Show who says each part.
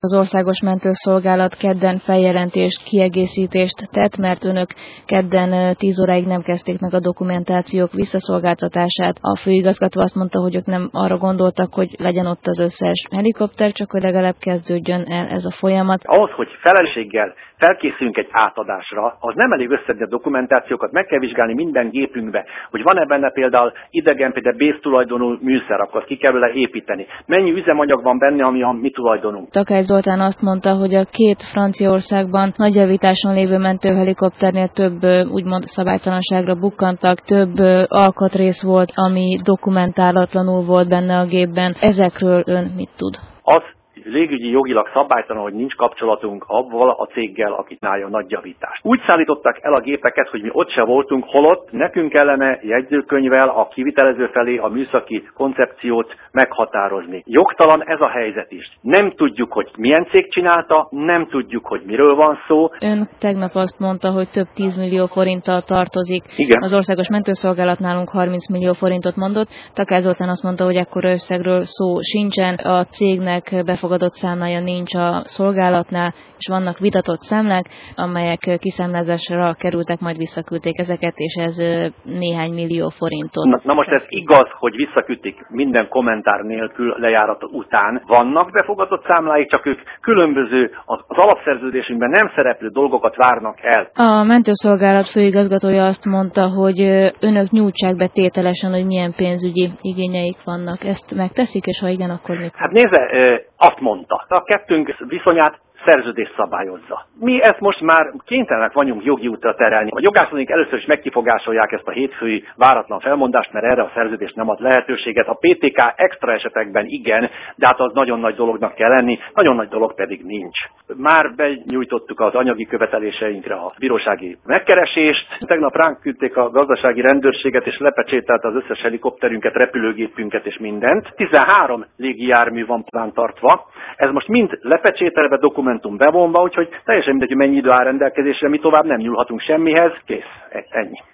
Speaker 1: Az Országos Mentőszolgálat kedden feljelentést, kiegészítést tett, mert önök kedden 10 óráig nem kezdték meg a dokumentációk visszaszolgáltatását. A főigazgató azt mondta, hogy ők nem arra gondoltak, hogy legyen ott az összes helikopter, csak hogy legalább kezdődjön el ez a folyamat.
Speaker 2: Ahhoz, hogy felelősséggel felkészülünk egy átadásra, az nem elég összedni a dokumentációkat, meg kell vizsgálni minden gépünkbe, hogy van-e benne például például béztulajdonú műszer, akkor azt ki kell vele építeni. Mennyi üzemanyag van benne, ami a mi tulajdonunk.
Speaker 1: Takács Zoltán azt mondta, hogy a 2 Franciaországban nagy javításon lévő mentőhelikopternél több úgymond szabálytalanságra bukkantak, több alkatrész volt, ami dokumentálatlanul volt benne a gépben. Ezekről ön mit tud?
Speaker 2: Az légügyi jogilag szabálytalan, hogy nincs kapcsolatunk avval a céggel, akit csinálja a nagy javítást. Úgy szállították el a gépeket, hogy mi ott se voltunk, holott nekünk kellene jegyzőkönyvvel a kivitelező felé a műszaki koncepciót meghatározni. Jogtalan ez a helyzet is. Nem tudjuk, hogy milyen cég csinálta, nem tudjuk, hogy miről van szó.
Speaker 1: Ön tegnap azt mondta, hogy több 10 millió forinttal tartozik.
Speaker 2: Igen.
Speaker 1: Az Országos Mentőszolgálat nálunk 30 millió forintot mondott. Takács Zoltán azt mondta, hogy ekkora összegről szó sincsen. A cégnek befogadott számlája nincs a szolgálatnál, és vannak vitatott számlák, amelyek kiszámlázásra kerültek, majd visszaküldték ezeket, és ez néhány millió forintot.
Speaker 2: Na most ez igaz, hogy visszaküldték minden kommentár nélkül lejárat után. Vannak befogadott számláik, csak ők különböző, az alapszerződésünkben nem szereplő dolgokat várnak el.
Speaker 1: A mentőszolgálat főigazgatója azt mondta, hogy önök nyújtsák be tételesen, hogy milyen pénzügyi igényeik vannak. Ezt megteszik, és ha igen, akkor mikor?
Speaker 2: Hát nézze, azt mondta. A kettőnk viszonyát szerződés szabályozza. Mi ezt most már kénytelenek vagyunk jogi útra terelni. A jogászaink először is megkifogásolják ezt a hétfői váratlan felmondást, mert erre a szerződés nem ad lehetőséget. A PTK extra esetekben igen, de hát az nagyon nagy dolognak kell lenni, nagyon nagy dolog pedig nincs. Már benyújtottuk az anyagi követeléseinkre a bírósági megkeresést. Tegnap ránk küldték a gazdasági rendőrséget, és lepecsételte az összes helikopterünket, repülőgépünket és mindent. 13 légijármű van tartva. Ez most mind lepecsételve, dokumentum bevonva, úgyhogy teljesen mindegy, hogy mennyi idő áll rendelkezésre, mi tovább nem nyúlhatunk semmihez. Kész. Ennyi.